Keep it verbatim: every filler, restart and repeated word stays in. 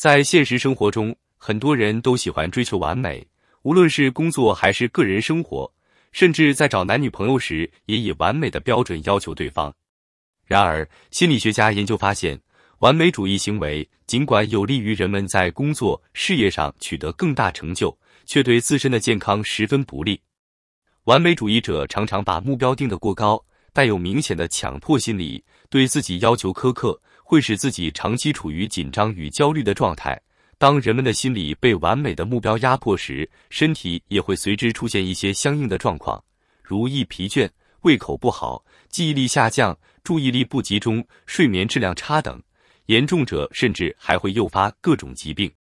在现实生活中，很多人都喜欢追求完美，无论是工作还是个人生活，甚至在找男女朋友时也以完美的标准要求对方。然而，心理学家研究发现，完美主义行为尽管有利于人们在工作、事业上取得更大成就，却对自身的健康十分不利。完美主义者常常把目标定得过高，带有明显的强迫心理，对自己要求苛刻，会使自己长期处于紧张与焦虑的状态。当人们的心理被完美的目标压迫时，身体也会随之出现一些相应的状况，如易疲倦、胃口不好、记忆力下降、注意力不集中、睡眠质量差等，严重者甚至还会诱发各种疾病。